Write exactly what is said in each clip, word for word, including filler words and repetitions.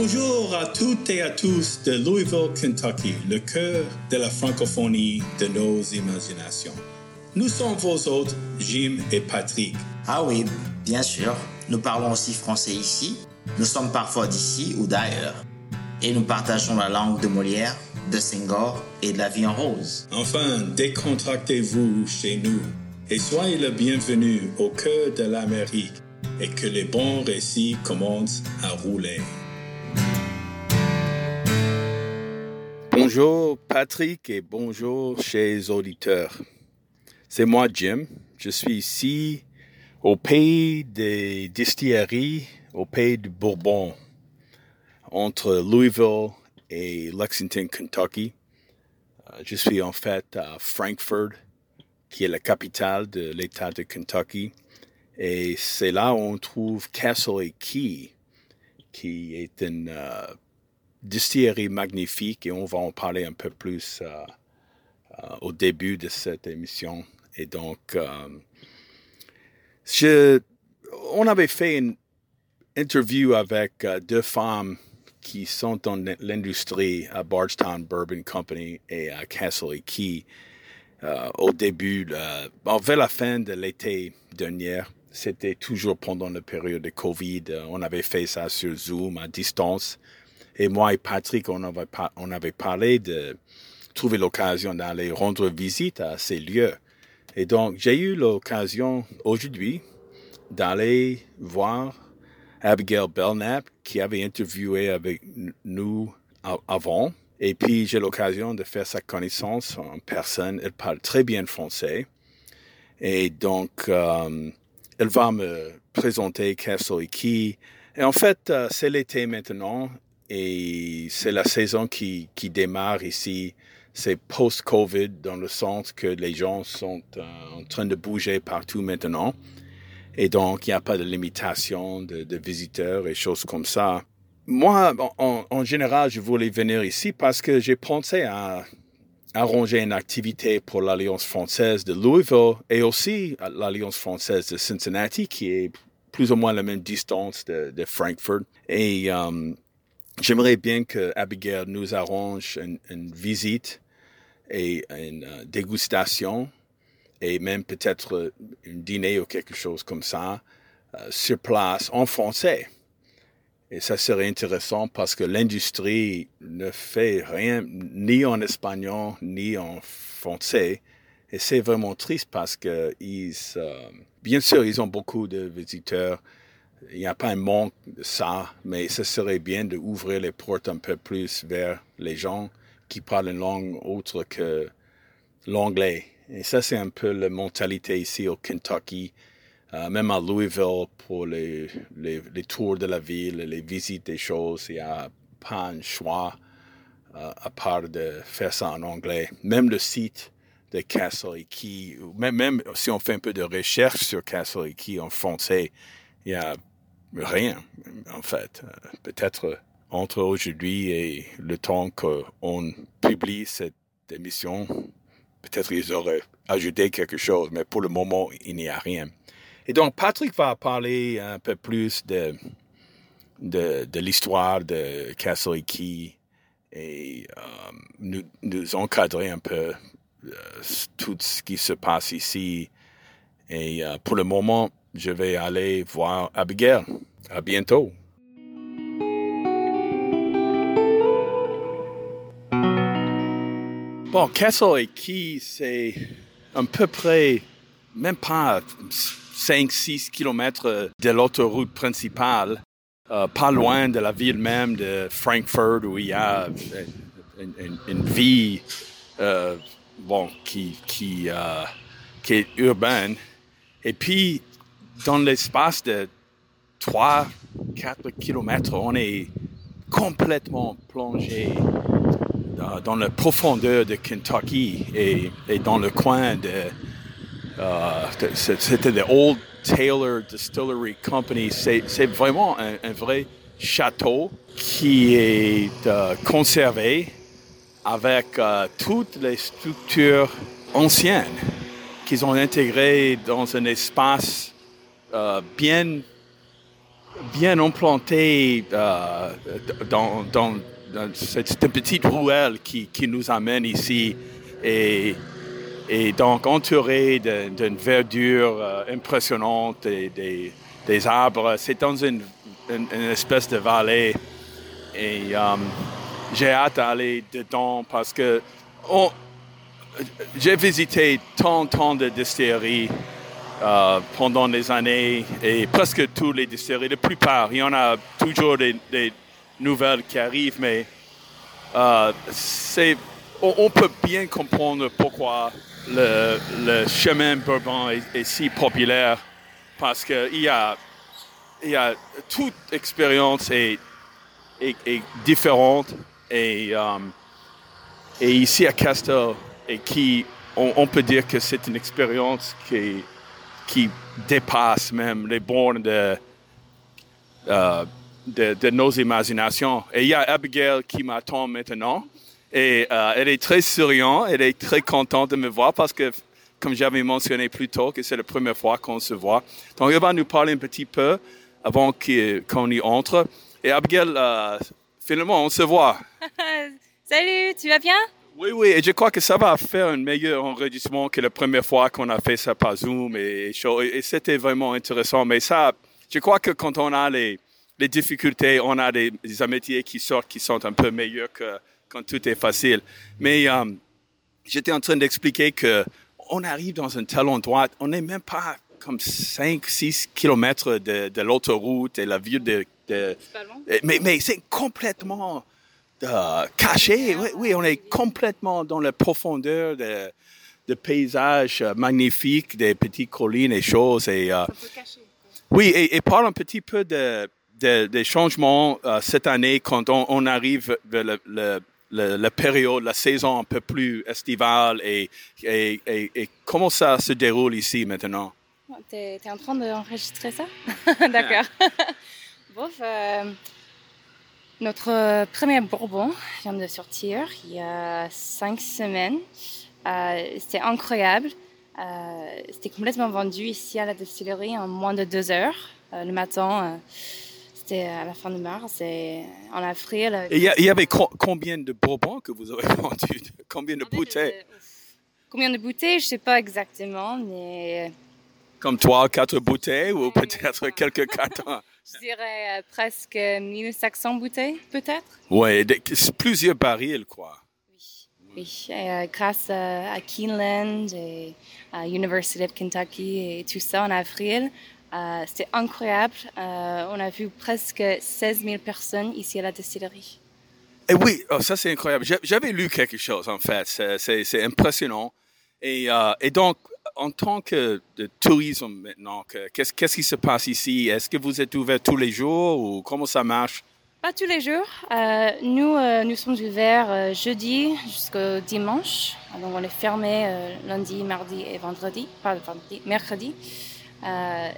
Bonjour à toutes et à tous de Louisville, Kentucky, le cœur de la francophonie de nos imaginations. Nous sommes vos hôtes, Jim et Patrick. Ah oui, bien sûr. Nous parlons aussi français ici. Nous sommes parfois d'ici ou d'ailleurs. Et nous partageons la langue de Molière, de Senghor et de la vie en rose. Enfin, décontractez-vous chez nous et soyez le bienvenu au cœur de l'Amérique et que les bons récits commencent à rouler. Bonjour Patrick et bonjour chers auditeurs. C'est moi Jim. Je suis ici au pays des distilleries, au pays du Bourbon, entre Louisville et Lexington, Kentucky. Je suis en fait à Frankfort, qui est la capitale de l'État de Kentucky. Et c'est là où on trouve Castle et Key, qui est une euh, distillerie magnifique, et on va en parler un peu plus euh, euh, au début de cette émission. Et donc, euh, je, on avait fait une interview avec euh, deux femmes qui sont dans l'industrie à Bardstown Bourbon Company et à Castle et Key euh, au début, euh, bon, vers la fin de l'été dernier. C'était toujours pendant la période de COVID. Euh, on avait fait ça sur Zoom à distance. Et moi et Patrick, on avait, par- on avait parlé de trouver l'occasion d'aller rendre visite à ces lieux. Et donc, j'ai eu l'occasion aujourd'hui d'aller voir Abigail Belknap, qui avait interviewé avec nous avant. Et puis, j'ai l'occasion de faire sa connaissance en personne. Elle parle très bien français. Et donc, euh, elle va me présenter Castle et Key. Et en fait, euh, c'est l'été maintenant. Et c'est la saison qui, qui démarre ici. C'est post-COVID dans le sens que les gens sont euh, en train de bouger partout maintenant. Et donc, il n'y a pas de limitation de, de visiteurs et choses comme ça. Moi, en, en général, je voulais venir ici parce que j'ai pensé à arranger une activité pour l'Alliance française de Louisville et aussi l'Alliance française de Cincinnati, qui est plus ou moins la même distance de, de Frankfort. Et um, j'aimerais bien que Abigail nous arrange une, une visite et une uh, dégustation et même peut-être un dîner ou quelque chose comme ça uh, sur place en français. Et ça serait intéressant parce que l'industrie ne fait rien ni en espagnol ni en français. Et c'est vraiment triste parce que ils, euh, bien sûr, ils ont beaucoup de visiteurs. Il n'y a pas un manque de ça, mais ce serait bien d'ouvrir les portes un peu plus vers les gens qui parlent une langue autre que l'anglais. Et ça, c'est un peu la mentalité ici au Kentucky, euh, même à Louisville, pour les, les, les tours de la ville, les visites des choses. Il n'y a pas un choix euh, à part de faire ça en anglais. Même le site de Castle et Key, même, même si on fait un peu de recherche sur Castle et Key en français, il n'y a rien, en fait. Euh, peut-être entre aujourd'hui et le temps qu'on publie cette émission, peut-être ils auraient ajouté quelque chose, mais pour le moment, il n'y a rien. Et donc, Patrick va parler un peu plus de, de, de l'histoire de Castle et Key et euh, nous, nous encadrer un peu euh, tout ce qui se passe ici. Et euh, pour le moment, je vais aller voir Abigail. À bientôt. Bon, Castle et Key, c'est à peu près, même pas cinq six kilomètres de l'autoroute principale, euh, pas loin de la ville même de Frankfort, où il y a une, une, une vie euh, bon, qui, qui, euh, qui est urbaine. Et puis, dans l'espace de trois quatre kilomètres, on est complètement plongé dans, dans la profondeur de Kentucky et, et dans le coin de... Euh, de c'était le Old Taylor Distillery Company. C'est, c'est vraiment un, un vrai château qui est euh, conservé avec euh, toutes les structures anciennes qu'ils ont intégrées dans un espace euh, bien bien implanté euh, dans, dans, dans cette, cette petite ruelle qui, qui nous amène ici et, et donc entouré de, d'une verdure euh, impressionnante et des, des arbres. C'est dans une, une, une espèce de vallée et um, j'ai hâte d'aller dedans parce que on, j'ai visité tant, tant de distilleries euh, pendant des années et presque toutes les distilleries, la plupart, il y en a toujours des, des nouvelles qui arrivent, mais euh, c'est, on, on peut bien comprendre pourquoi le, le chemin bourbon est, est si populaire parce qu'il y a, il y a toute expérience est, est, est différente et, um, et ici à Castel, et qui, on, on peut dire que c'est une expérience qui, qui dépasse même les bornes de, euh, de, de nos imaginations. Et il y a Abigail qui m'attend maintenant. Et euh, elle est très souriante, elle est très contente de me voir parce que, comme j'avais mentionné plus tôt, que c'est la première fois qu'on se voit. Donc, elle va nous parler un petit peu avant qu'on y entre. Et Abigail, euh, finalement, on se voit. Salut, tu vas bien? Oui, oui, et je crois que ça va faire un meilleur enregistrement que la première fois qu'on a fait ça par Zoom et, et, et c'était vraiment intéressant. Mais ça, je crois que quand on a les, les difficultés, on a des, des amitiés qui sortent, qui sont un peu meilleures que quand tout est facile. Mais euh, j'étais en train d'expliquer que on arrive dans un tel endroit, on n'est même pas comme cinq six kilomètres de, de l'autoroute et la ville de... de c'est pas loin. Mais, mais c'est complètement... Euh, caché, oui, oui, on est complètement dans la profondeur de, de paysages magnifiques, des petites collines et choses. Et, euh, oui, et, et parle un petit peu de, de, des changements euh, cette année quand on, on arrive vers le, le, le, la période, la saison un peu plus estivale et, et, et, et comment ça se déroule ici maintenant? T'es, t'es en train d'enregistrer ça? D'accord. Bon, euh... Notre premier bourbon vient de sortir il y a cinq semaines. Euh, c'était incroyable. Euh, c'était complètement vendu ici à la distillerie en moins de deux heures. Euh, le matin, euh, c'était à la fin de mars et en avril. Et il y, y avait co- combien de bourbons que vous avez vendus? Combien de bouteilles? De, combien de bouteilles? Je ne sais pas exactement, mais... Comme trois, quatre bouteilles ou peut-être quelques cartons? Je dirais euh, presque mille cinq cents bouteilles, peut-être. Oui, plusieurs barils, quoi. Oui, oui. Et, euh, grâce euh, à Keeneland et à University of Kentucky et tout ça en avril, euh, c'était incroyable. Euh, on a vu presque seize mille personnes ici à la distillerie. Et oui, oh, ça c'est incroyable. J'avais lu quelque chose, en fait. C'est, c'est, c'est impressionnant. Et, euh, et donc, en tant que de tourisme maintenant, que, qu'est-ce, qu'est-ce qui se passe ici? Est-ce que vous êtes ouvert tous les jours ou comment ça marche? Pas tous les jours. Euh, nous, euh, nous sommes ouverts euh, jeudi jusqu'au dimanche. Donc on est fermé euh, lundi, mardi et vendredi. Pas vendredi, mercredi. Euh,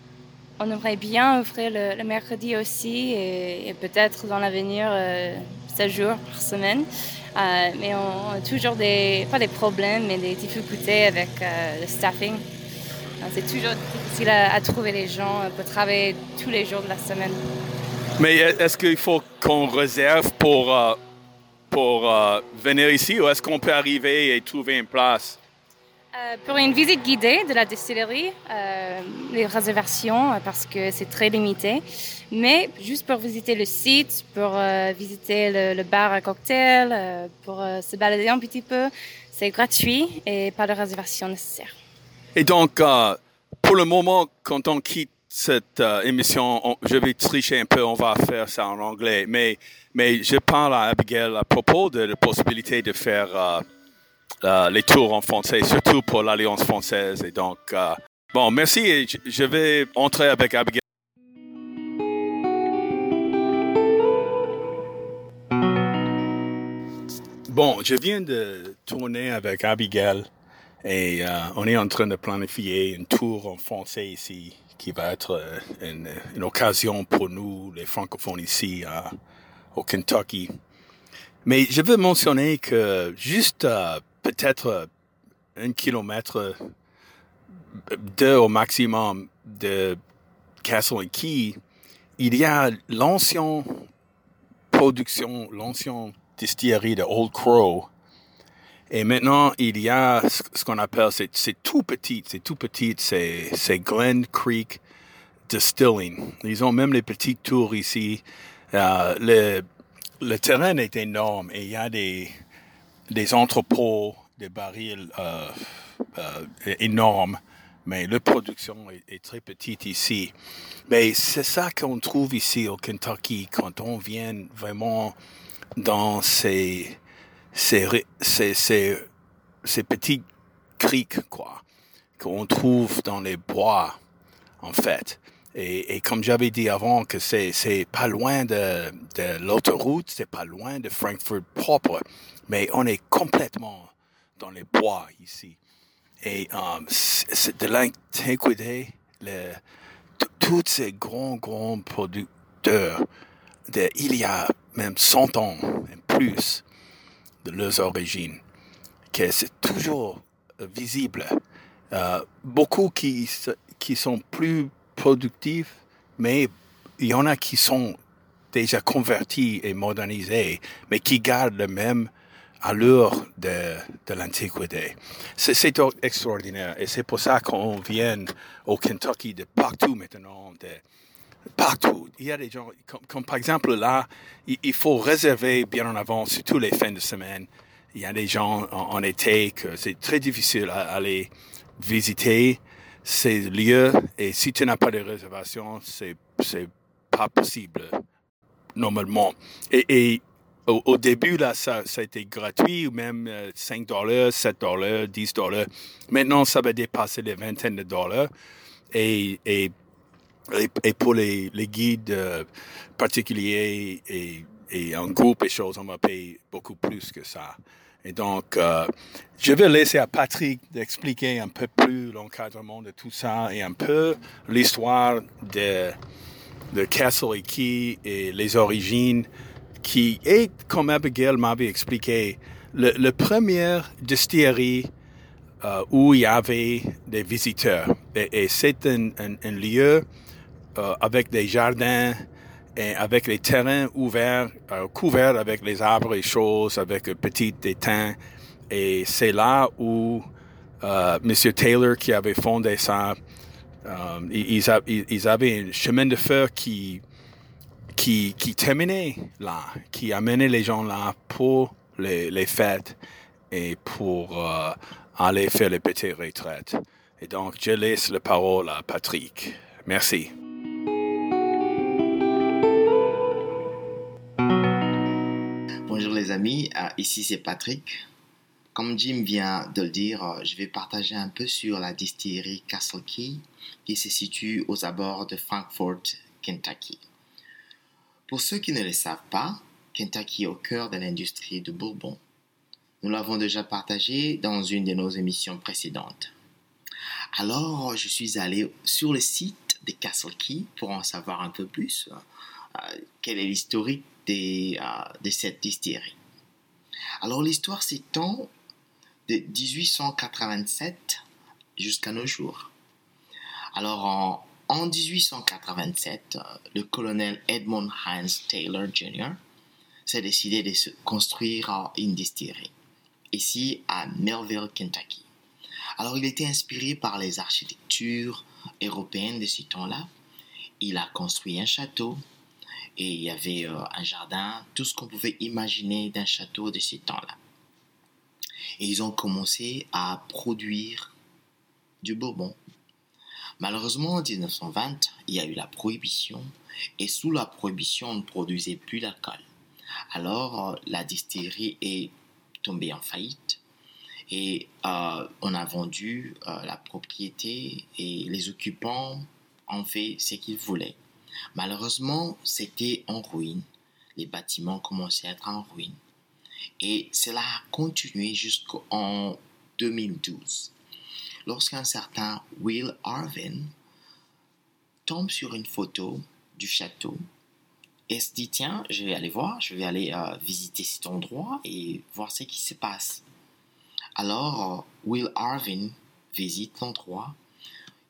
on aimerait bien ouvrir le, le mercredi aussi et, et peut-être dans l'avenir euh, sept jours par semaine. Euh, mais on, on a toujours des, pas des problèmes, mais des difficultés avec euh, le staffing. Donc, c'est toujours difficile à, à trouver les gens pour travailler tous les jours de la semaine. Mais est-ce qu'il faut qu'on réserve pour, euh, pour euh, venir ici ou est-ce qu'on peut arriver et trouver une place? Euh, pour une visite guidée de la distillerie, euh, les réservations, parce que c'est très limité. Mais juste pour visiter le site, pour euh, visiter le, le bar à cocktail, euh, pour euh, se balader un petit peu, c'est gratuit et pas de réservation nécessaire. Et donc, euh, pour le moment, quand on quitte cette euh, émission, on, je vais tricher un peu, on va faire ça en anglais. Mais, mais je parle à Abigail à propos de la possibilité de faire... Euh, Uh, les tours en français, surtout pour l'Alliance française. Et donc, uh, bon, merci. Et je, je vais entrer avec Abigail. Bon, je viens de tourner avec Abigail et uh, on est en train de planifier une tour en français ici qui va être uh, une, une occasion pour nous, les francophones ici uh, au Kentucky. Mais je veux mentionner que juste uh, peut-être un kilomètre, deux au maximum de Castle and Key, il y a l'ancienne production, l'ancienne distillerie de Old Crow. Et maintenant, il y a ce qu'on appelle, c'est, c'est tout petit, c'est tout petit, c'est, c'est Glen Creek Distilling. Ils ont même les petites tours ici. Euh, le, le terrain est énorme et il y a des, des entrepôts, des barils euh, euh, énormes, mais la production est, est très petite ici. Mais c'est ça qu'on trouve ici au Kentucky quand on vient vraiment dans ces, ces, ces, ces, ces petites criques, quoi, qu'on trouve dans les bois, en fait. Et, et comme j'avais dit avant, que c'est, c'est pas loin de, de l'autoroute, c'est pas loin de Frankfurt propre, mais on est complètement dans les bois ici. Et um, c'est, c'est de l'antiquité, le, tous ces grands, grands producteurs, de, il y a même cent ans et plus de leurs origines, que c'est toujours visible. Euh, beaucoup qui, qui sont plus productifs, mais il y en a qui sont déjà convertis et modernisés, mais qui gardent le même allure de, de l'antiquité. C'est, c'est extraordinaire, et c'est pour ça qu'on vient au Kentucky de partout maintenant, de partout. Il y a des gens, comme, comme par exemple là, il, il faut réserver bien en avance, surtout les fins de semaine. Il y a des gens en, en été que c'est très difficile à aller visiter ces lieux, et si tu n'as pas de réservation, c'est, c'est pas possible, normalement. Et, et au, au début, là, ça, ça a été gratuit, ou même euh, cinq dollars, sept dollars, dix dollars. Maintenant, ça va dépasser les vingtaines de dollars. Et, et, et, et pour les, les guides euh, particuliers et, et en groupe et choses, on va payer beaucoup plus que ça. Et donc, euh, je vais laisser à Patrick d'expliquer un peu plus l'encadrement de tout ça et un peu l'histoire de, de Castle Key et les origines, qui est, comme Abigail m'avait expliqué, le, le première distillerie euh, où il y avait des visiteurs. Et, et c'est un, un, un lieu euh, avec des jardins, et avec les terrains ouverts, euh, couverts avec les arbres et choses, avec un petit étang. Et c'est là où euh, M. Taylor, qui avait fondé ça, euh, ils, a, ils avaient un chemin de fer qui, qui, qui terminait là, qui amenait les gens là pour les, les fêtes et pour euh, aller faire les petites retraites. Et donc, je laisse la parole à Patrick. Merci. Bonjour les amis, uh, ici c'est Patrick. Comme Jim vient de le dire, uh, je vais partager un peu sur la distillerie Castle Key qui se situe aux abords de Frankfort, Kentucky. Pour ceux qui ne le savent pas, Kentucky est au cœur de l'industrie du bourbon. Nous l'avons déjà partagé dans une de nos émissions précédentes. Alors, je suis allé sur le site de Castle Key pour en savoir un peu plus. Uh, quel est l'historique Des, uh, de cette distillerie. Alors l'histoire s'étend de dix-huit cent quatre-vingt-sept jusqu'à nos jours. Alors en, en dix-huit cent quatre-vingt-sept, uh, le colonel Edmund Hines Taylor junior s'est décidé de se construire uh, une distillerie, ici à Melville, Kentucky. Alors il était inspiré par les architectures européennes de ce temps-là. Il a construit un château, et il y avait euh, un jardin, tout ce qu'on pouvait imaginer d'un château de ces temps-là. Et ils ont commencé à produire du bourbon. Malheureusement, en dix-neuf cent vingt, il y a eu la prohibition, et sous la prohibition, on ne produisait plus d'alcool. Alors, euh, la distillerie est tombée en faillite, et euh, on a vendu euh, la propriété, et les occupants ont fait ce qu'ils voulaient. Malheureusement, c'était en ruine. Les bâtiments commençaient à être en ruine. Et cela a continué jusqu'en deux mille douze, lorsqu'un certain Will Arvin tombe sur une photo du château et se dit « Tiens, je vais aller voir, je vais aller euh, visiter cet endroit et voir ce qui se passe. » Alors, euh, Will Arvin visite l'endroit.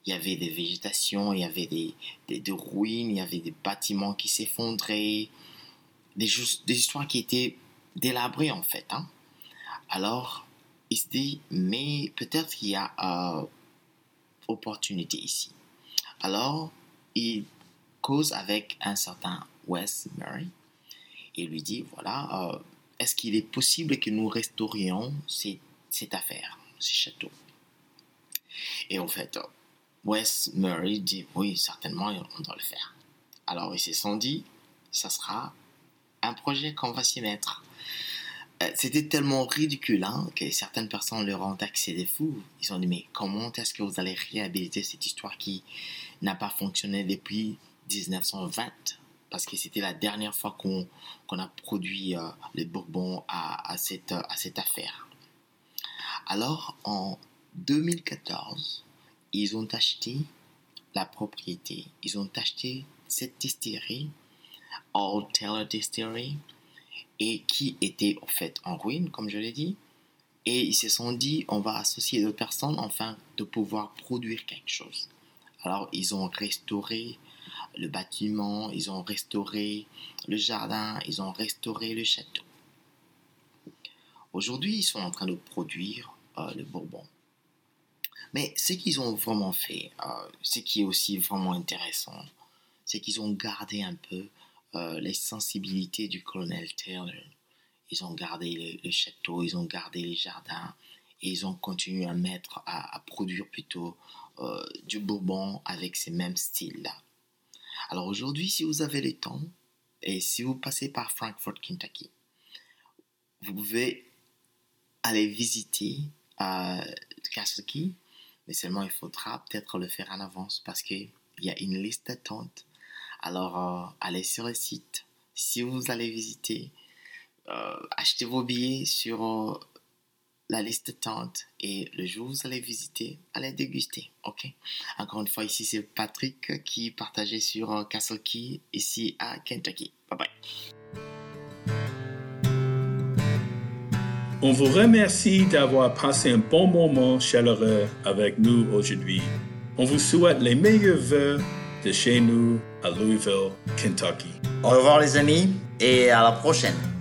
il y avait des végétations, il y avait des, des, des ruines, il y avait des bâtiments qui s'effondraient, des, choses, des histoires qui étaient délabrées en fait. Hein. Alors, il se dit, mais peut-être qu'il y a euh, opportunité ici. Alors, il cause avec un certain Wes Murray et lui dit, voilà, euh, est-ce qu'il est possible que nous restaurions ces, cette affaire, ce château? Et en fait, Wes Murray dit, oui, certainement, on doit le faire. Alors, ils se sont dit, ça sera un projet qu'on va s'y mettre. C'était tellement ridicule hein, que certaines personnes leur ont taxé des fous. Ils ont dit, mais comment est-ce que vous allez réhabiliter cette histoire qui n'a pas fonctionné depuis dix-neuf cent vingt? Parce que c'était la dernière fois qu'on, qu'on a produit euh, les Bourbons à, à, cette, à cette affaire. Alors, en deux mille quatorze, ils ont acheté la propriété. Ils ont acheté cette distillerie, Old Taylor Distillery, et qui était en fait en ruine, comme je l'ai dit. Et ils se sont dit, on va associer d'autres personnes afin de pouvoir produire quelque chose. Alors, ils ont restauré le bâtiment, ils ont restauré le jardin, ils ont restauré le château. Aujourd'hui, ils sont en train de produire euh, le Bourbon. Mais ce qu'ils ont vraiment fait, euh, ce qui est aussi vraiment intéressant, c'est qu'ils ont gardé un peu euh, les sensibilités du colonel Taylor. Ils ont gardé le, le château, ils ont gardé les jardins et ils ont continué à mettre, à, à produire plutôt euh, du Bourbon avec ces mêmes styles-là. Alors aujourd'hui, si vous avez le temps et si vous passez par Frankfort, Kentucky, vous pouvez aller visiter euh, Castle Key, mais seulement il faudra peut-être le faire en avance parce qu'il y a une liste d'attente. Alors, euh, allez sur le site. Si vous allez visiter, euh, achetez vos billets sur euh, la liste d'attente et le jour où vous allez visiter, allez déguster. Ok. Encore une fois, ici c'est Patrick qui partageait sur euh, Castle Key ici à Kentucky. Bye bye. On vous remercie d'avoir passé un bon moment chaleureux avec nous aujourd'hui. On vous souhaite les meilleurs vœux de chez nous à Louisville, Kentucky. Au revoir les amis et à la prochaine.